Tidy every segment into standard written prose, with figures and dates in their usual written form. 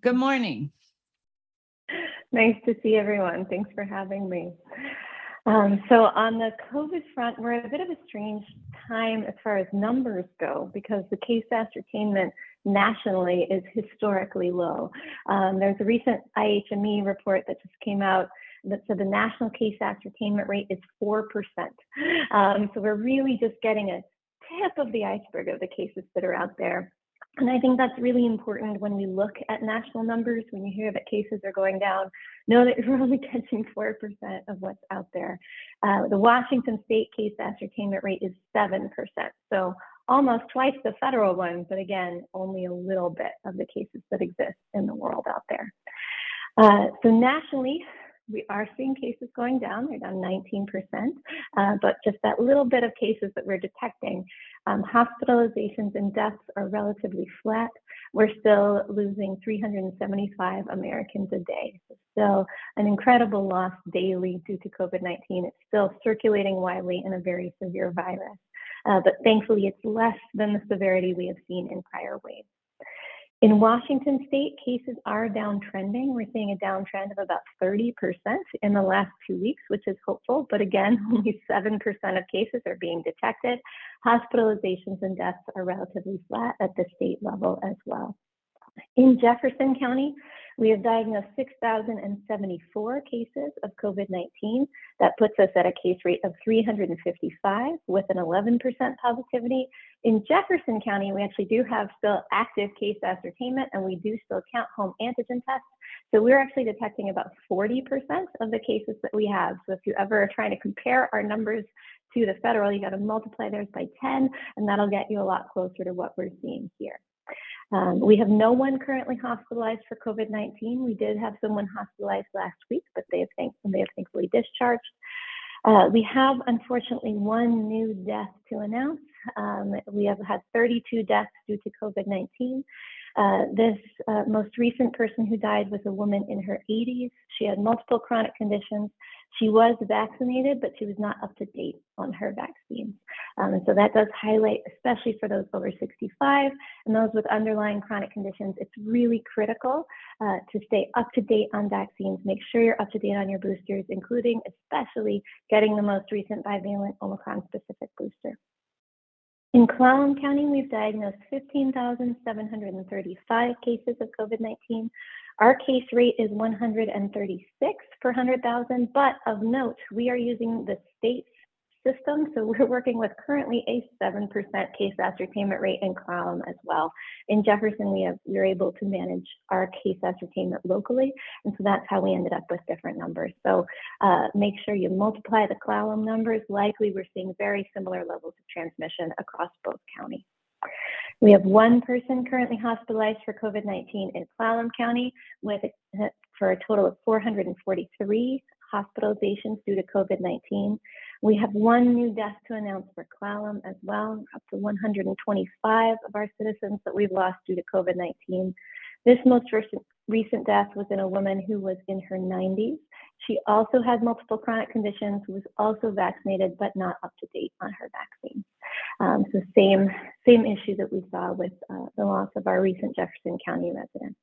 Good morning. Nice to see everyone. Thanks for having me. So on the COVID front, we're at a bit of a strange time as far as numbers go because the case ascertainment nationally is historically low. There's a recent IHME report that just came out that said the national case ascertainment rate is 4%. So we're really just getting a tip of the iceberg of the cases that are out there. And I think that's really important when we look at national numbers. When you hear that cases are going down, know that you're only catching 4% of what's out there. The Washington state case ascertainment rate is 7%. So almost twice the federal one, but again, only a little bit of the cases that exist in the world out there. So nationally, we are seeing cases going down. They're down 19%, but just that little bit of cases that we're detecting, hospitalizations and deaths are relatively flat. We're still losing 375 Americans a day. So still an incredible loss daily due to COVID-19. It's still circulating widely in a very severe virus, but thankfully it's less than the severity we have seen in prior waves. In Washington state, cases are downtrending. We're seeing a downtrend of about 30% in the last 2 weeks, which is hopeful, but again, only 7% of cases are being detected. Hospitalizations and deaths are relatively flat at the state level as well. In Jefferson County, we have diagnosed 6,074 cases of COVID-19. That puts us at a case rate of 355 with an 11% positivity. In Jefferson County, we actually do have still active case ascertainment and we do still count home antigen tests. So we're actually detecting about 40% of the cases that we have. So if you ever are trying to compare our numbers to the federal, you got to multiply theirs by 10 and that'll get you a lot closer to what we're seeing here. We have no one currently hospitalized for COVID-19. We did have someone hospitalized last week, but they have thankfully discharged. We have, unfortunately, one new death to announce. We have had 32 deaths due to COVID-19. This most recent person who died was a woman in her 80s. She had multiple chronic conditions. She was vaccinated, but she was not up to date on her vaccines. And so that does highlight, especially for those over 65 and those with underlying chronic conditions, it's really critical to stay up to date on vaccines. Make sure you're up to date on your boosters, including especially getting the most recent bivalent Omicron-specific booster. In Clallam County, we've diagnosed 15,735 cases of COVID-19. Our case rate is 136 per 100,000, but of note, we are using the state system, so we're working with currently a 7% case ascertainment rate in Clallam as well. In Jefferson, we're able to manage our case ascertainment locally, and so that's how we ended up with different numbers. So make sure you multiply the Clallam numbers. Likely, we're seeing very similar levels of transmission across both counties. We have one person currently hospitalized for COVID-19 in Clallam County for a total of 443 hospitalizations due to COVID-19. We have one new death to announce for Clallam as well, up to 125 of our citizens that we've lost due to COVID-19. This most recent death was in a woman who was in her 90s. She also had multiple chronic conditions, was also vaccinated, but not up to date on her vaccine. So same issue that we saw with the loss of our recent Jefferson County resident.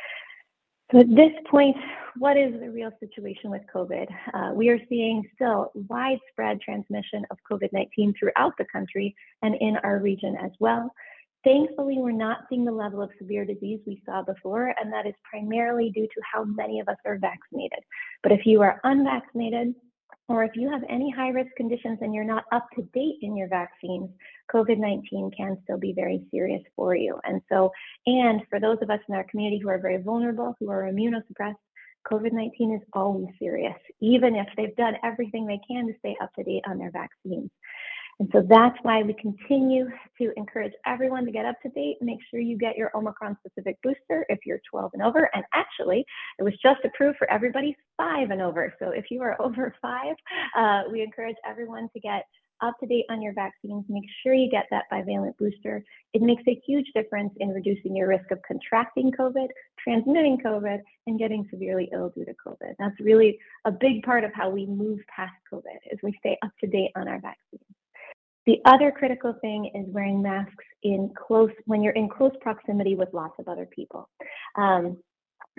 So at this point, what is the real situation with COVID? We are seeing still widespread transmission of COVID-19 throughout the country and in our region as well. Thankfully, we're not seeing the level of severe disease we saw before, and that is primarily due to how many of us are vaccinated. But if you are unvaccinated, or if you have any high-risk conditions and you're not up to date in your vaccines, COVID-19 can still be very serious for you. And for those of us in our community who are very vulnerable, who are immunosuppressed, COVID-19 is always serious, even if they've done everything they can to stay up to date on their vaccines. And so that's why we continue to encourage everyone to get up to date. Make sure you get your Omicron-specific booster if you're 12 and over. And actually, it was just approved for everybody 5 and over. So if you are over 5, we encourage everyone to get up to date on your vaccines. Make sure you get that bivalent booster. It makes a huge difference in reducing your risk of contracting COVID, transmitting COVID, and getting severely ill due to COVID. That's really a big part of how we move past COVID, is we stay up to date on our vaccines. The other critical thing is wearing masks when you're in close proximity with lots of other people.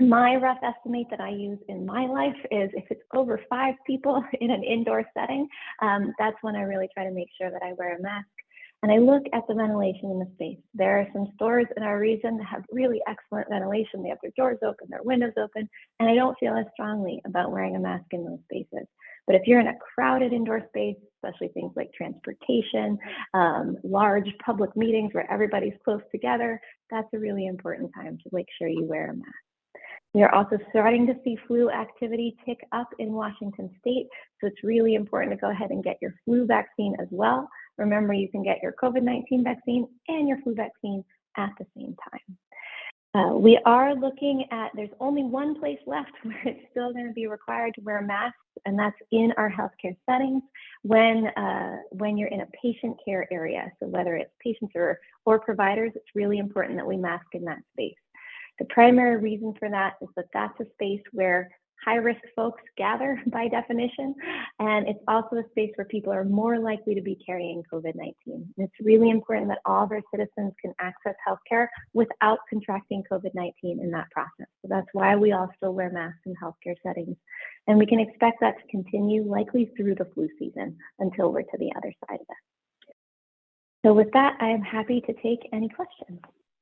My rough estimate that I use in my life is if it's over 5 people in an indoor setting, that's when I really try to make sure that I wear a mask. And I look at the ventilation in the space. There are some stores in our region that have really excellent ventilation. They have their doors open, their windows open, and I don't feel as strongly about wearing a mask in those spaces. But if you're in a crowded indoor space, especially things like transportation, large public meetings where everybody's close together, that's a really important time to make sure you wear a mask. We are also starting to see flu activity tick up in Washington state, so it's really important to go ahead and get your flu vaccine as well. Remember, you can get your COVID-19 vaccine and your flu vaccine at the same time. We are looking at, there's only one place left where it's still going to be required to wear masks, and that's in our healthcare settings when you're in a patient care area. So whether it's patients or providers, it's really important that we mask in that space. The primary reason for that is that that's a space where high-risk folks gather by definition, and it's also a space where people are more likely to be carrying COVID-19. And it's really important that all of our citizens can access healthcare without contracting COVID-19 in that process. So that's why we all still wear masks in healthcare settings. And we can expect that to continue likely through the flu season until we're to the other side of it. So with that, I am happy to take any questions.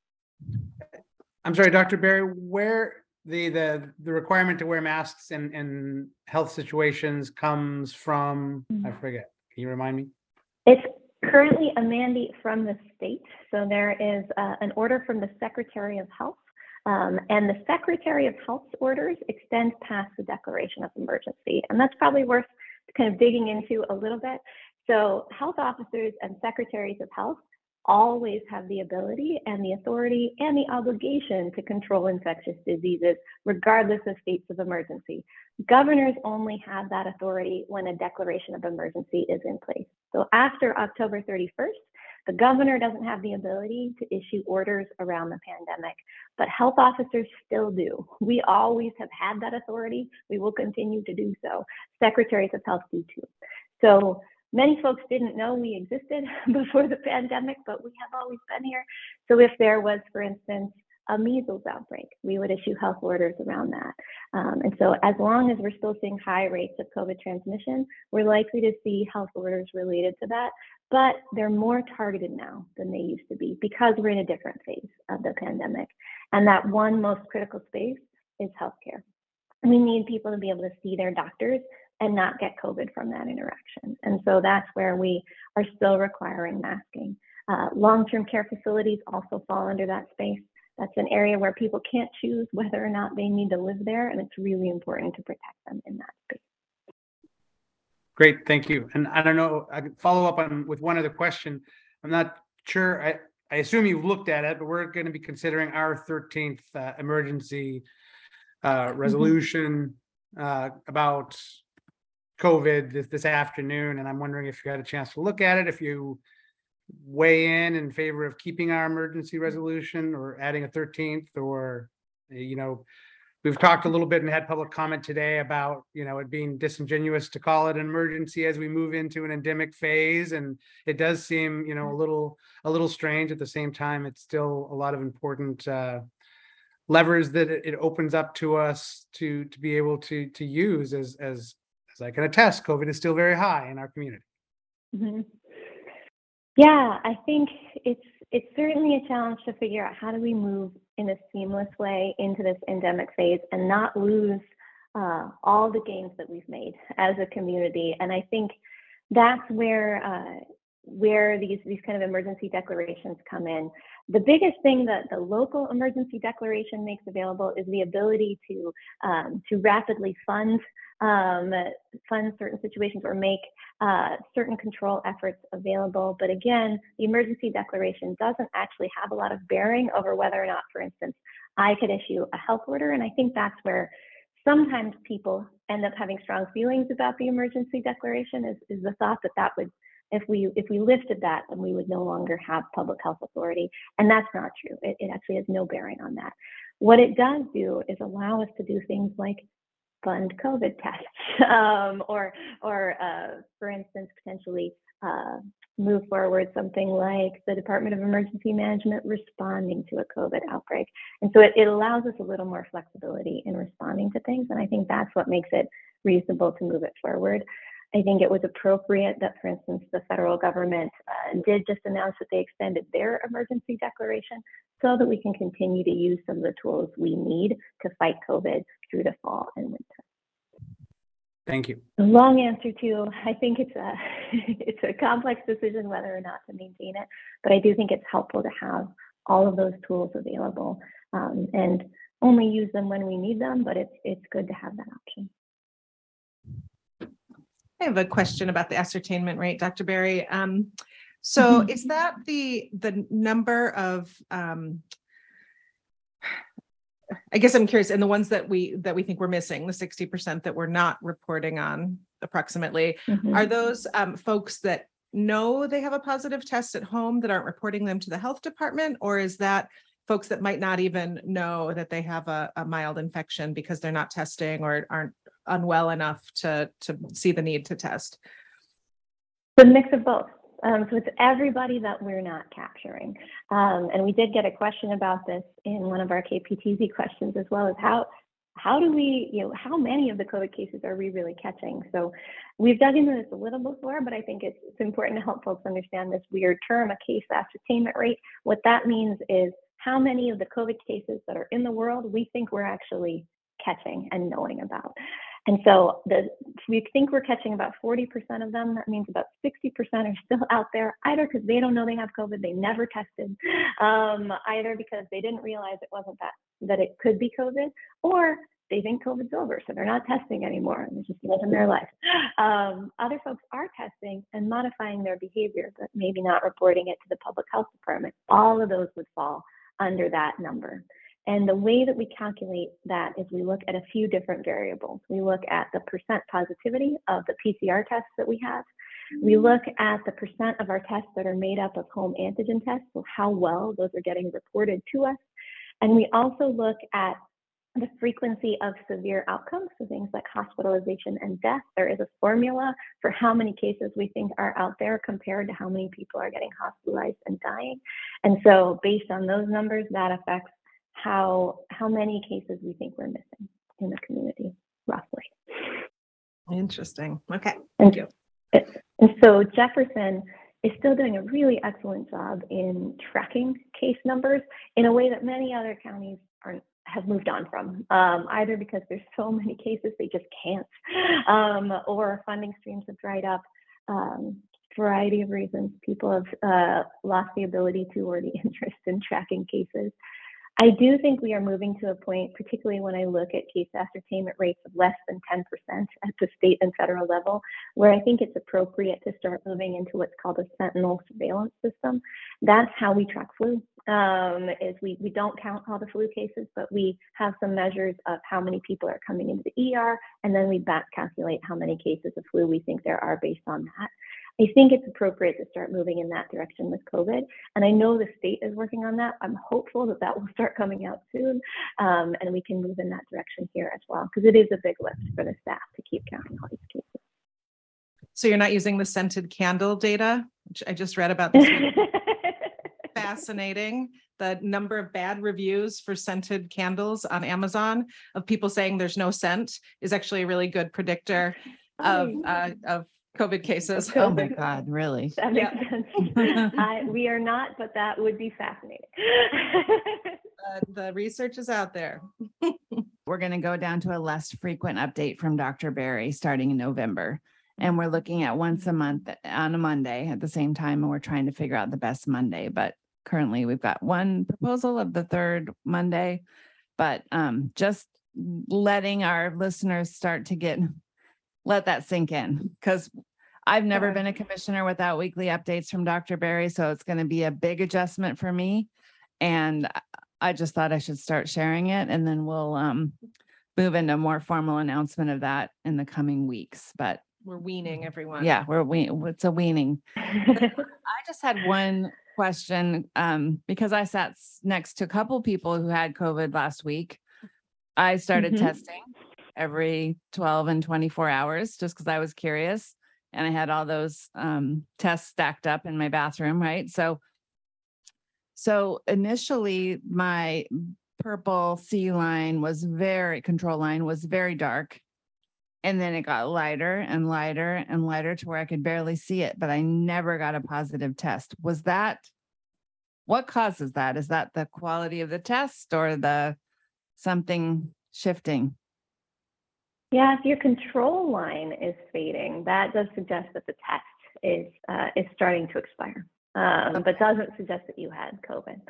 I'm sorry, Dr. Berry, where the requirement to wear masks in health situations comes from? I forget. Can you remind me? It's currently a mandate from the state. So there is an order from the Secretary of Health, and the Secretary of Health's orders extend past the declaration of emergency. And that's probably worth kind of digging into a little bit. So health officers and secretaries of health always have the ability and the authority and the obligation to control infectious diseases, regardless of states of emergency. Governors only have that authority when a declaration of emergency is in place. So after October 31st, the governor doesn't have the ability to issue orders around the pandemic, but health officers still do. We always have had that authority. We will continue to do so. Secretaries of health do too. So many folks didn't know we existed before the pandemic, but we have always been here. So if there was, for instance, a measles outbreak, we would issue health orders around that. And so as long as we're still seeing high rates of COVID transmission, we're likely to see health orders related to that, but they're more targeted now than they used to be because we're in a different phase of the pandemic. And that one most critical space is healthcare. We need people to be able to see their doctors and not get COVID from that interaction. And so that's where we are still requiring masking. Long-term care facilities also fall under that space. That's an area where people can't choose whether or not they need to live there, and it's really important to protect them in that space. Great, thank you. And I don't know, I could follow up with one other question. I'm not sure, I assume you've looked at it, but we're going to be considering our 13th emergency resolution about COVID this afternoon, and I'm wondering if you had a chance to look at it, if you weigh in favor of keeping our emergency resolution or adding a 13th, or, you know, we've talked a little bit and had public comment today about, you know, it being disingenuous to call it an emergency as we move into an endemic phase. And it does seem, you know, a little strange. At the same time, it's still a lot of important levers that it opens up to us to be able to use as I can attest, COVID is still very high in our community. Mm-hmm. Yeah, I think it's certainly a challenge to figure out how do we move in a seamless way into this endemic phase and not lose all the gains that we've made as a community. And I think that's where these kind of emergency declarations come in. The biggest thing that the local emergency declaration makes available is the ability to rapidly fund certain situations or make certain control efforts available. But again, the emergency declaration doesn't actually have a lot of bearing over whether or not, for instance, I could issue a health order. And I think that's where sometimes people end up having strong feelings about the emergency declaration is the thought that would, if we lifted that, then we would no longer have public health authority. And that's not true. It actually has no bearing on that. What it does do is allow us to do things like fund COVID tests, or for instance, potentially move forward something like the Department of Emergency Management responding to a COVID outbreak. And so it allows us a little more flexibility in responding to things. And I think that's what makes it reasonable to move it forward. I think it was appropriate that, for instance, the federal government did just announce that they extended their emergency declaration so that we can continue to use some of the tools we need to fight COVID through the fall and winter. Thank you. The long answer to, I think it's a it's a complex decision whether or not to maintain it, but I do think it's helpful to have all of those tools available and only use them when we need them, but it's good to have that option. I have a question about the ascertainment rate, Dr. Berry. So is that the number of, I guess I'm curious, and the ones that we think we're missing, the 60% that we're not reporting on approximately, are those folks that know they have a positive test at home that aren't reporting them to the health department, or is that folks that might not even know that they have a mild infection because they're not testing or aren't unwell enough to see the need to test? The mix of both. So it's everybody that we're not capturing. And we did get a question about this in one of our KPTZ questions as well, as how do we, how many of the COVID cases are we really catching? So we've dug into this a little before, but I think it's important to help folks understand this weird term, a case ascertainment rate. What that means is how many of the COVID cases that are in the world we think we're actually catching and knowing about. And so we think we're catching about 40% of them. That means about 60% are still out there, either because they don't know they have COVID, they never tested, either because they didn't realize it wasn't that it could be COVID, or they think COVID's over, so they're not testing anymore and they're just living their life. Other folks are testing and modifying their behavior, but maybe not reporting it to the public health department. All of those would fall under that number. And the way that we calculate that is we look at a few different variables. We look at the percent positivity of the PCR tests that we have. We look at the percent of our tests that are made up of home antigen tests, so how well those are getting reported to us. And we also look at the frequency of severe outcomes, so things like hospitalization and death. There is a formula for how many cases we think are out there compared to how many people are getting hospitalized and dying. And so based on those numbers, that affects how many cases we think we're missing in the community, roughly. Interesting. Okay, And, thank you. And so Jefferson is still doing a really excellent job in tracking case numbers in a way that many other counties have moved on from, either because there's so many cases they just can't, or funding streams have dried up. Variety of reasons. People have lost the ability to or the interest in tracking cases. I do think we are moving to a point, particularly when I look at case ascertainment rates of less than 10% at the state and federal level, where I think it's appropriate to start moving into what's called a sentinel surveillance system. That's how we track flu, is we don't count all the flu cases, but we have some measures of how many people are coming into the ER, and then we back calculate how many cases of flu we think there are based on that. I think it's appropriate to start moving in that direction with COVID. And I know the state is working on that. I'm hopeful that that will start coming out soon. And we can move in that direction here as well, because it is a big lift for the staff to keep counting all these cases. So you're not using the scented candle data, which I just read about this week. Fascinating. The number of bad reviews for scented candles on Amazon of people saying there's no scent is actually a really good predictor of COVID cases. Oh my God, really? That makes sense. We are not, but that would be fascinating. The research is out there. We're going to go down to a less frequent update from Dr. Berry starting in November. And we're looking at once a month on a Monday at the same time. And we're trying to figure out the best Monday. But currently we've got one proposal of the third Monday. But just letting our listeners start to let that sink in, because I've never been a commissioner without weekly updates from Dr. Berry. So it's going to be a big adjustment for me. And I just thought I should start sharing it, and then we'll move into a more formal announcement of that in the coming weeks. But we're weaning everyone. Yeah, it's a weaning. I just had one question because I sat next to a couple people who had COVID last week. I started testing every 12 and 24 hours just because I was curious. and I had all those tests stacked up in my bathroom, right? So initially my purple control line was very dark. And then it got lighter and lighter and lighter to where I could barely see it, but I never got a positive test. What causes that? Is that the quality of the test or something shifting? Yeah, if your control line is fading, that does suggest that the test is starting to expire. But doesn't suggest that you had COVID.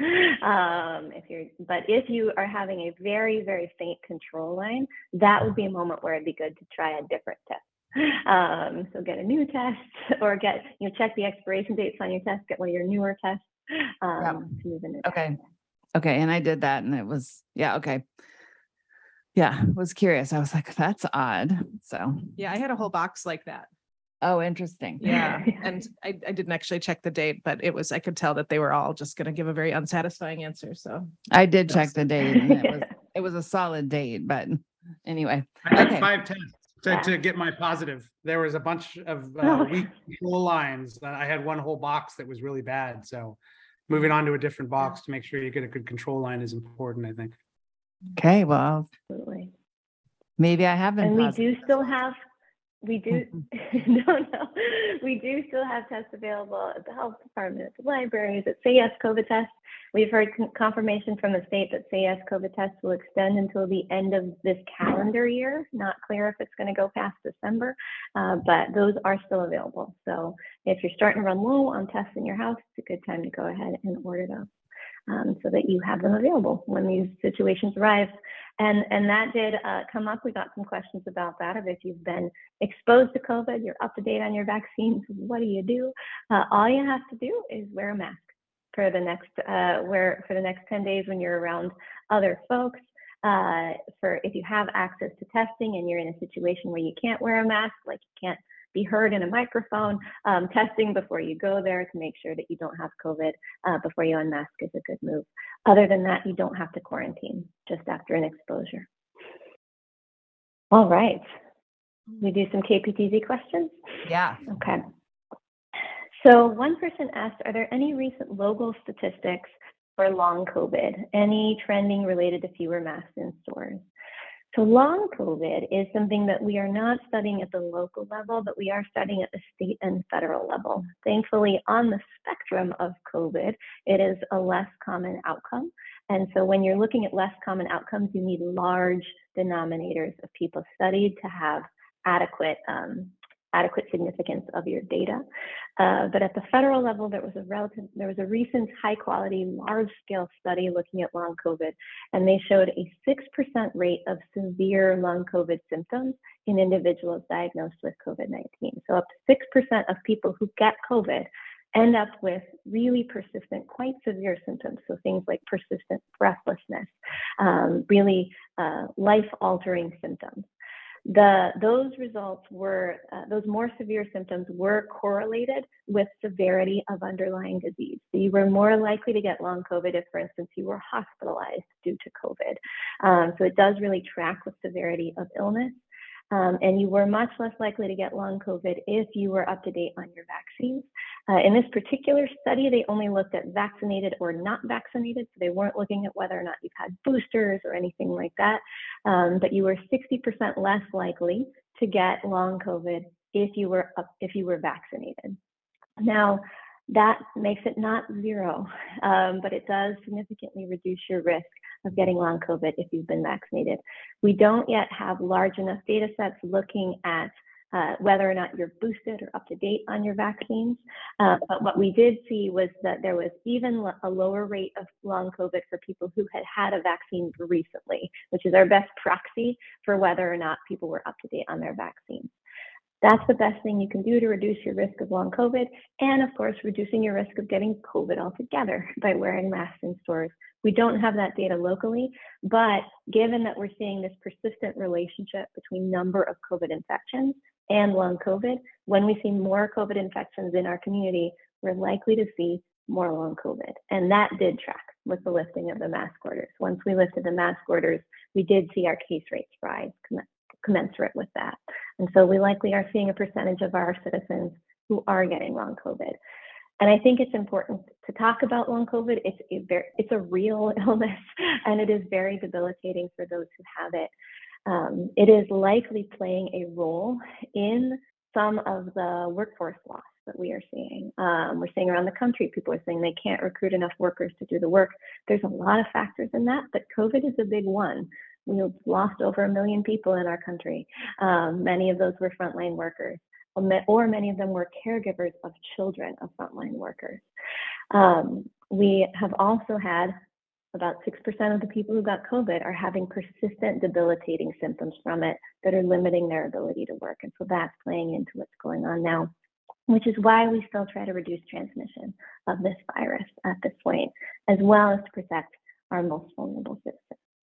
If you are having a very, very faint control line, that would be a moment where it'd be good to try a different test. So get a new test, or check the expiration dates on your test, get one of your newer tests to move into. Okay. And I did that, and it was, okay. Yeah, was curious. I was like, that's odd. So Yeah, I had a whole box like that. oh, interesting. Yeah. And I didn't actually check the date, but I could tell that they were all just going to give a very unsatisfying answer. So I did check the date, and it was a solid date, but anyway. I took Okay. 5 tests to get my positive. There was a bunch of weak control lines. I had one whole box that was really bad. So moving on to a different box to make sure you get a good control line is important, I think. Okay, well, Absolutely. maybe I have been And positive. we do still have tests available at the health department, at the libraries, at Say Yes COVID tests. We've heard confirmation from the state that Say Yes COVID tests will extend until the end of this calendar year. Not clear if it's going to go past December, but those are still available. So if you're starting to run low on tests in your house, it's a good time to go ahead and order those. So that you have them available when these situations arise. And that did come up. We got some questions about that, of if you've been exposed to COVID, you're up to date on your vaccines, what do you do? All you have to do is wear a mask for the next 10 days when you're around other folks. If you have access to testing and you're in a situation where you can't wear a mask, like you can't be heard in a microphone, testing before you go there to make sure that you don't have COVID before you unmask is a good move. Other than that, you don't have to quarantine just after an exposure. All right, we do some KPTZ questions? Yeah. Okay. So one person asked, are there any recent local statistics for long COVID? Any trending related to fewer masks in stores? So long COVID is something that we are not studying at the local level, but we are studying at the state and federal level. Thankfully, on the spectrum of COVID, it is a less common outcome. And so when you're looking at less common outcomes, you need large denominators of people studied to have adequate significance of your data. But at the federal level, there was a recent high quality, large scale study looking at long COVID, and they showed a 6% rate of severe long COVID symptoms in individuals diagnosed with COVID-19. So up to 6% of people who get COVID end up with really persistent, quite severe symptoms. So things like persistent breathlessness, really life-altering symptoms. Those results were, those more severe symptoms were correlated with severity of underlying disease. So you were more likely to get long COVID if, for instance, you were hospitalized due to COVID. So it does really track with severity of illness. And you were much less likely to get long COVID if you were up to date on your vaccines. In this particular study, they only looked at vaccinated or not vaccinated, so they weren't looking at whether or not you've had boosters or anything like that. But you were 60% less likely to get long COVID if you were vaccinated. Now, that makes it not zero, but it does significantly reduce your risk of getting long COVID if you've been vaccinated. We don't yet have large enough data sets looking at whether or not you're boosted or up to date on your vaccines. But what we did see was that there was even a lower rate of long COVID for people who had had a vaccine recently, which is our best proxy for whether or not people were up to date on their vaccines. That's the best thing you can do to reduce your risk of long COVID, and of course, reducing your risk of getting COVID altogether by wearing masks in stores. We don't have that data locally, but given that we're seeing this persistent relationship between number of COVID infections and long COVID, when we see more COVID infections in our community, we're likely to see more long COVID. And that did track with the lifting of the mask orders. Once we lifted the mask orders, we did see our case rates rise commensurate with that. And so we likely are seeing a percentage of our citizens who are getting long COVID. And I think it's important to talk about long COVID. It's a real illness, and it is very debilitating for those who have it. It is likely playing a role in some of the workforce loss that we are seeing. We're seeing around the country, people are saying they can't recruit enough workers to do the work. There's a lot of factors in that, but COVID is a big one. We've lost over 1 million people in our country. Many of those were frontline workers, or many of them were caregivers of children of frontline workers. We have also had about 6% of the people who got COVID are having persistent debilitating symptoms from it that are limiting their ability to work. And so that's playing into what's going on now, which is why we still try to reduce transmission of this virus at this point, as well as to protect our most vulnerable citizens.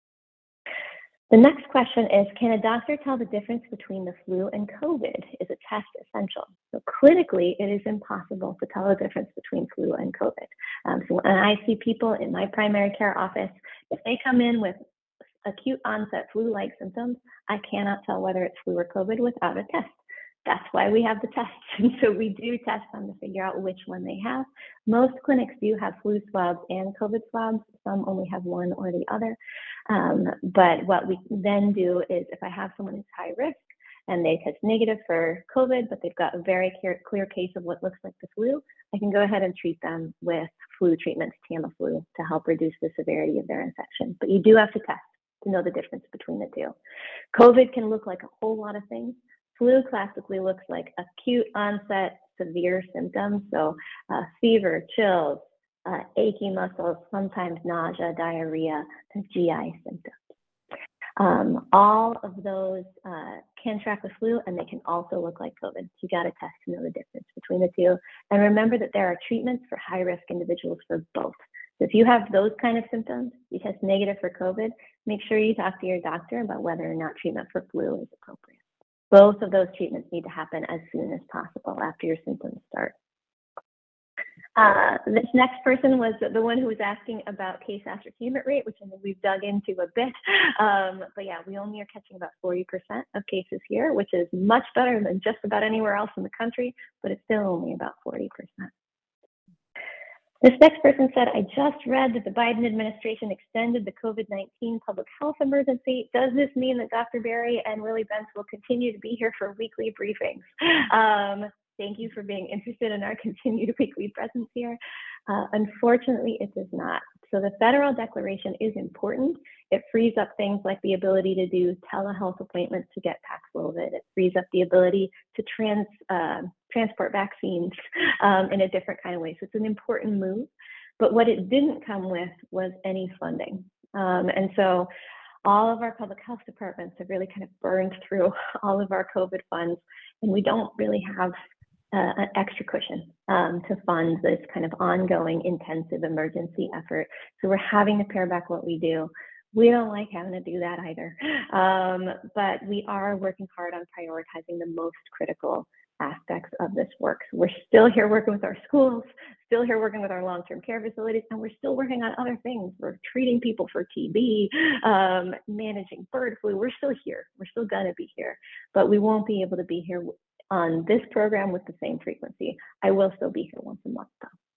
The next question is, can a doctor tell the difference between the flu and COVID? Is a test essential? So clinically, it is impossible to tell the difference between flu and COVID. So when I see people in my primary care office, if they come in with acute onset flu-like symptoms, I cannot tell whether it's flu or COVID without a test. That's why we have the tests. And so we do test them to figure out which one they have. Most clinics do have flu swabs and COVID swabs. Some only have one or the other. But what we then do is if I have someone who's high risk and they test negative for COVID, but they've got a very clear case of what looks like the flu, I can go ahead and treat them with flu treatments, Tamiflu, to help reduce the severity of their infection. But you do have to test to know the difference between the two. COVID can look like a whole lot of things. Flu classically looks like acute onset severe symptoms, so fever, chills, achy muscles, sometimes nausea, diarrhea, and GI symptoms. All of those can track with flu, and they can also look like COVID. So you got to test to know the difference between the two. And remember that there are treatments for high-risk individuals for both. So if you have those kind of symptoms, you test negative for COVID, make sure you talk to your doctor about whether or not treatment for flu is appropriate. Both of those treatments need to happen as soon as possible after your symptoms start. This next person was the one who was asking about case ascertainment rate, which I think we've dug into a bit. But yeah, we only are catching about 40% of cases here, which is much better than just about anywhere else in the country, but it's still only about 40%. This next person said, I just read that the Biden administration extended the COVID-19 public health emergency. Does this mean that Dr. Berry and Willie Bentz will continue to be here for weekly briefings? Thank you for being interested in our continued weekly presence here. Unfortunately, it does not. So the federal declaration is important. It frees up things like the ability to do telehealth appointments to get Paxlovid. It frees up the ability to transport vaccines in a different kind of way. So it's an important move. But what it didn't come with was any funding. And so all of our public health departments have really kind of burned through all of our COVID funds, and we don't really have an extra cushion to fund this kind of ongoing intensive emergency effort. So we're having to pare back what we do. We don't like having to do that either, but we are working hard on prioritizing the most critical aspects of this work. So we're still here working with our schools, still here working with our long-term care facilities, and we're still working on other things. We're treating people for TB, managing bird flu. We're still here. We're still gonna be here, but we won't be able to be here on this program with the same frequency. I will still be here once a month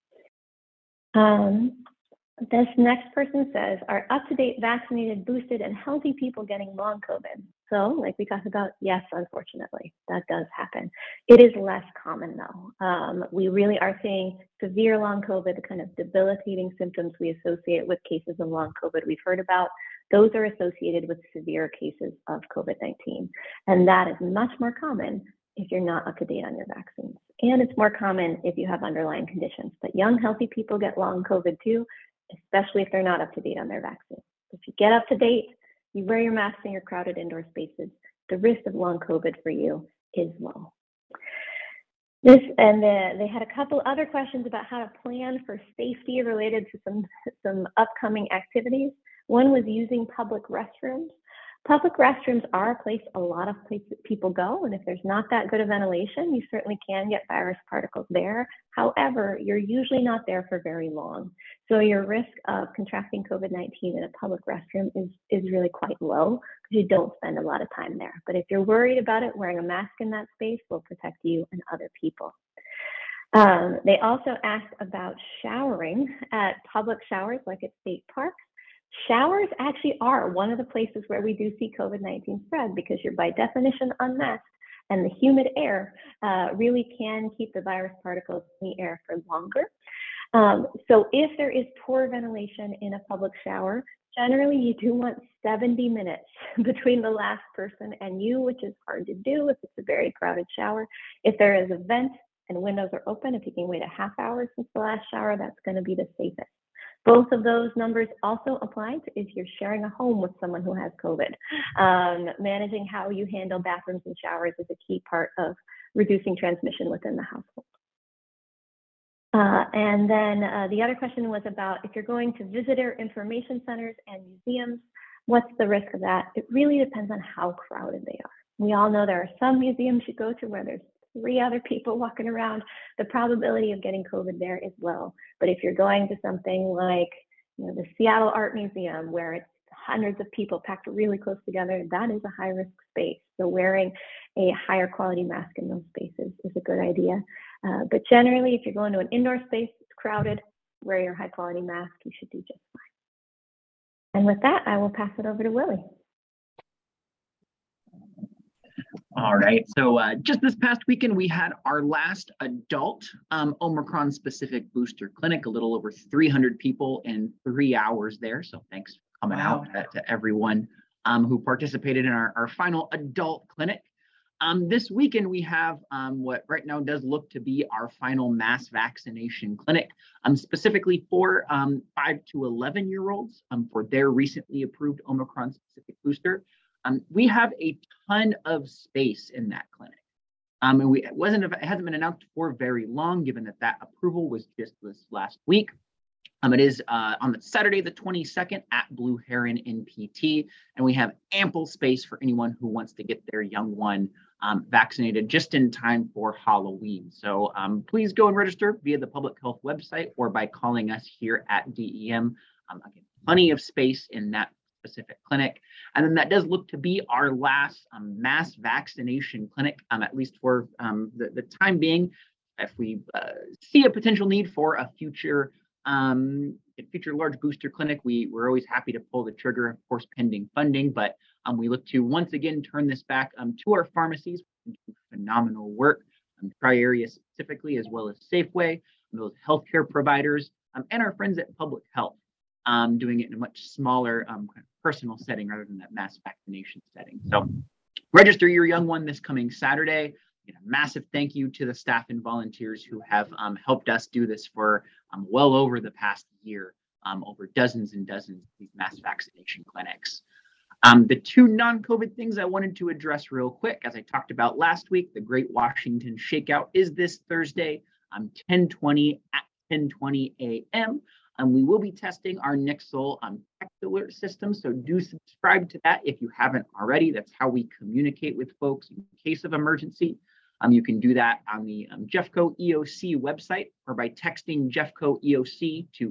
though. This next person says, are up-to-date vaccinated, boosted, and healthy people getting long COVID? So like we talked about, yes, unfortunately, that does happen. It is less common though. We really are seeing severe long COVID, the kind of debilitating symptoms we associate with cases of long COVID we've heard about. Those are associated with severe cases of COVID-19. And that is much more common if you're not up to date on your vaccines. And it's more common if you have underlying conditions. But young, healthy people get long COVID too, especially if they're not up to date on their vaccine. If you get up to date, you wear your mask in your crowded indoor spaces, the risk of long COVID for you is low. They had a couple other questions about how to plan for safety related to some upcoming activities. One was using public restrooms. Public restrooms are a place a lot of places people go, and if there's not that good of ventilation, you certainly can get virus particles there. However, you're usually not there for very long. So your risk of contracting COVID-19 in a public restroom is really quite low because you don't spend a lot of time there. But if you're worried about it, wearing a mask in that space will protect you and other people. They also asked about showering at public showers like at state parks. Showers actually are one of the places where we do see COVID-19 spread because you're by definition unmasked, and the humid air really can keep the virus particles in the air for longer. So if there is poor ventilation in a public shower, generally you do want 70 minutes between the last person and you, which is hard to do if it's a very crowded shower. If there is a vent and windows are open, if you can wait a half hour since the last shower, that's going to be the safest. Both of those numbers also apply to if you're sharing a home with someone who has COVID. Managing how you handle bathrooms and showers is a key part of reducing transmission within the household. And then the other question was about if you're going to visitor information centers and museums, what's the risk of that? It really depends on how crowded they are. We all know there are some museums you go to where there's 3 other people walking around. The probability of getting COVID there is low. But if you're going to something like, the Seattle Art Museum, where it's hundreds of people packed really close together, that is a high risk space. So wearing a higher quality mask in those spaces is a good idea. But generally, if you're going to an indoor space, it's crowded, wear your high quality mask, you should do just fine. And with that, I will pass it over to Willie. All right, so just this past weekend, we had our last adult Omicron-specific booster clinic, a little over 300 people in 3 hours there. So thanks for coming out to everyone who participated in our final adult clinic. This weekend, we have what right now does look to be our final mass vaccination clinic, specifically for 5 to 11-year-olds for their recently approved Omicron-specific booster. We have a ton of space in that clinic. And it hasn't been announced for very long, given that approval was just this last week. It is on the Saturday, the 22nd at Blue Heron in PT, and we have ample space for anyone who wants to get their young one vaccinated just in time for Halloween. So please go and register via the public health website or by calling us here at DEM. Again, plenty of space in that specific clinic. And then that does look to be our last mass vaccination clinic, at least for the time being. If we see a potential need for a future large booster clinic, we're always happy to pull the trigger, of course, pending funding. But we look to once again turn this back to our pharmacies, who do phenomenal work, Tri-Area specifically, as well as Safeway, those healthcare providers, and our friends at Public Health, doing it in a much smaller kind of personal setting rather than that mass vaccination setting. So register your young one this coming Saturday. A massive thank you to the staff and volunteers who have helped us do this for well over the past year, over dozens and dozens of these mass vaccination clinics. The 2 non-COVID things I wanted to address real quick, as I talked about last week, the Great Washington Shakeout is this Thursday, 10:20 at 10:20 a.m. We will be testing our Nixle text alert system, so do subscribe to that if you haven't already. That's how we communicate with folks in case of emergency. You can do that on the Jeffco EOC website or by texting Jeffco EOC to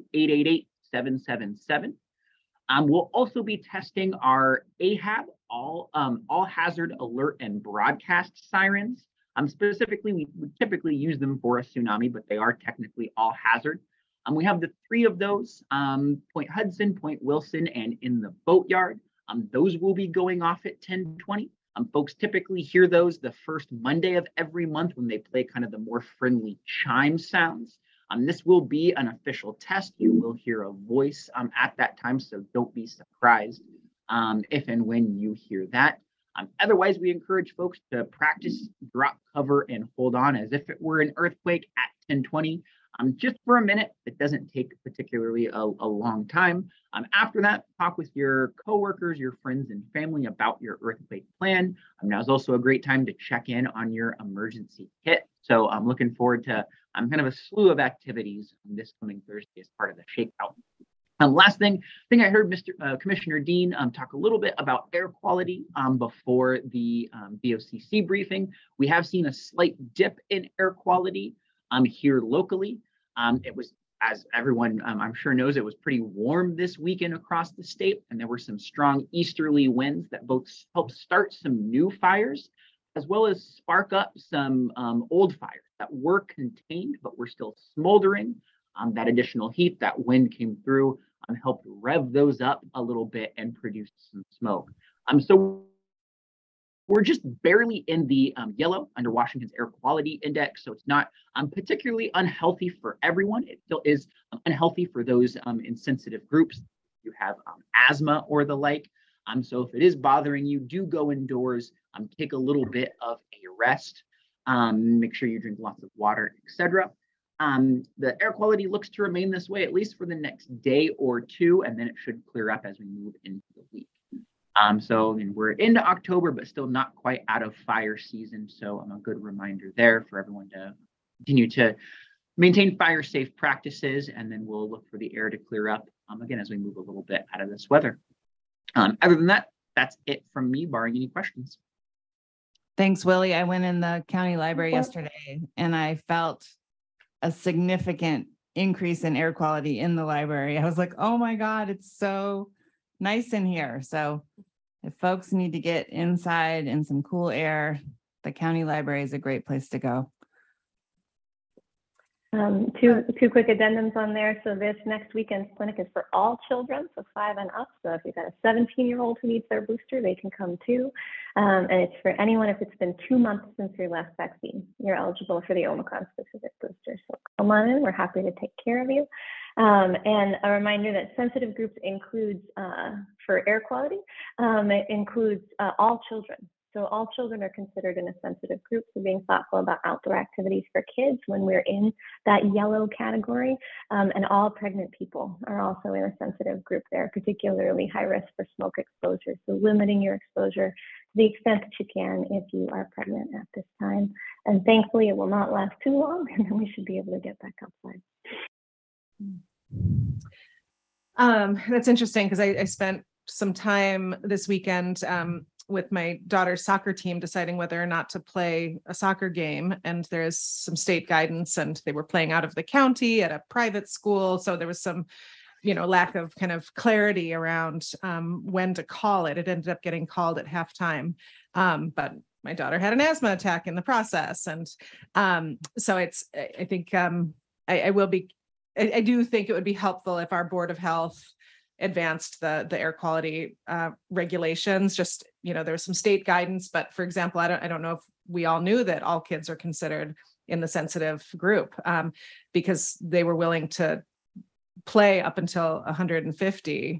888-777. We'll also be testing our AHAB, all hazard alert and broadcast sirens. Specifically, we typically use them for a tsunami, but they are technically all hazard. We have the 3 of those, Point Hudson, Point Wilson, and in the Boatyard. Those will be going off at 10:20. Folks typically hear those the first Monday of every month when they play kind of the more friendly chime sounds. This will be an official test. You will hear a voice at that time, so don't be surprised if and when you hear that. Otherwise, we encourage folks to practice, drop cover, and hold on as if it were an earthquake at 10:20. Just for a minute. It doesn't take particularly a long time. After that, talk with your coworkers, your friends, and family about your earthquake plan. Now is also a great time to check in on your emergency kit. So I'm looking forward to kind of a slew of activities this coming Thursday as part of the Shakeout. Last thing I heard Commissioner Dean talk a little bit about air quality before the BOCC briefing. We have seen a slight dip in air quality here locally. It was, as everyone I'm sure knows, it was pretty warm this weekend across the state, and there were some strong easterly winds that both helped start some new fires, as well as spark up some old fires that were contained, but were still smoldering. That additional heat, that wind came through, helped rev those up a little bit and produce some smoke. So we're just barely in the yellow under Washington's air quality index. So it's not particularly unhealthy for everyone. It still is unhealthy for those in sensitive groups. You have asthma or the like. So if it is bothering you, do go indoors, take a little bit of a rest, make sure you drink lots of water, etc. The air quality looks to remain this way, at least for the next day or two, and then it should clear up as we move into the week. So we're into October, but still not quite out of fire season. So a good reminder there for everyone to continue to maintain fire safe practices, and then we'll look for the air to clear up again as we move a little bit out of this weather. Other than that, that's it from me, barring any questions. Thanks, Willie. I went in the county library yesterday and I felt a significant increase in air quality in the library. I was like, oh my God, it's so nice in here. So if folks need to get inside in some cool air, the county library is a great place to go. Two quick addendums on there. So this next weekend's clinic is for all children, so 5 and up. So if you've got a 17-year-old who needs their booster, they can come too. And it's for anyone if it's been 2 months since your last vaccine. You're eligible for the Omicron specific booster. So come on in, we're happy to take care of you. And a reminder that sensitive groups includes, for air quality, it includes all children. So all children are considered in a sensitive group, so being thoughtful about outdoor activities for kids when we're in that yellow category, and all pregnant people are also in a sensitive group there, particularly high risk for smoke exposure. So limiting your exposure to the extent that you can if you are pregnant at this time. And thankfully it will not last too long, and then we should be able to get back outside. That's interesting because I spent some time this weekend with my daughter's soccer team deciding whether or not to play a soccer game. And there's some state guidance, and they were playing out of the county at a private school. So there was some, lack of kind of clarity around when to call it. It ended up getting called at halftime. But my daughter had an asthma attack in the process. And so I do think it would be helpful if our Board of Health advanced the air quality regulations. Just, there's some state guidance, but for example, I don't know if we all knew that all kids are considered in the sensitive group because they were willing to play up until 150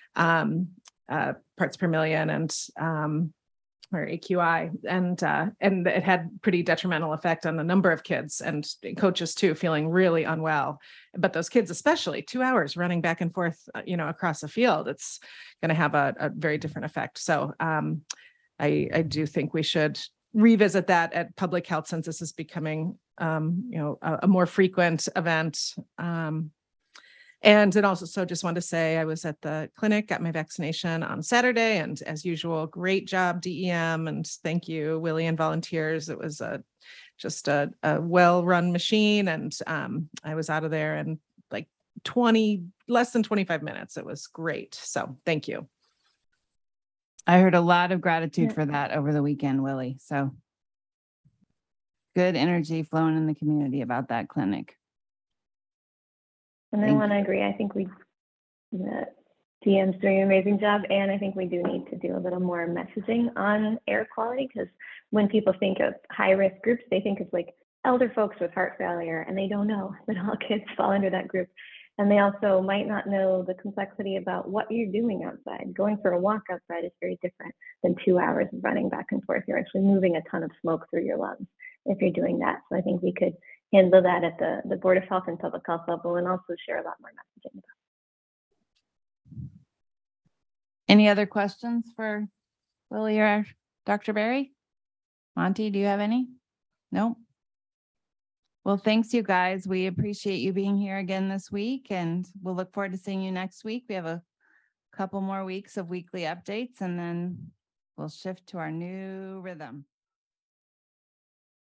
parts per million and or AQI, and it had pretty detrimental effect on the number of kids and coaches too, feeling really unwell. But those kids, especially 2 hours running back and forth, across the field, it's going to have a very different effect. So I do think we should revisit that at public health since this is becoming, a more frequent event. And then also, so just wanted to say I was at the clinic, got my vaccination on Saturday, and as usual, great job, DEM, and thank you, Willie and volunteers. It was just a well-run machine, and I was out of there in like less than 25 minutes. It was great. So thank you. I heard a lot of gratitude for that over the weekend, Willie. So good energy flowing in the community about that clinic. And I want to agree. I think the DM's doing an amazing job, and I think we do need to do a little more messaging on air quality, because when people think of high-risk groups, they think of like elder folks with heart failure, and they don't know that all kids fall under that group. And they also might not know the complexity about what you're doing outside. Going for a walk outside is very different than 2 hours of running back and forth. You're actually moving a ton of smoke through your lungs if you're doing that. So I think we could handle that at the Board of Health and Public Health level, and also share a lot more messaging about it. Any other questions for Willie or Dr. Berry? Monty, do you have any? No? Well, thanks, you guys. We appreciate you being here again this week, and we'll look forward to seeing you next week. We have a couple more weeks of weekly updates, and then we'll shift to our new rhythm.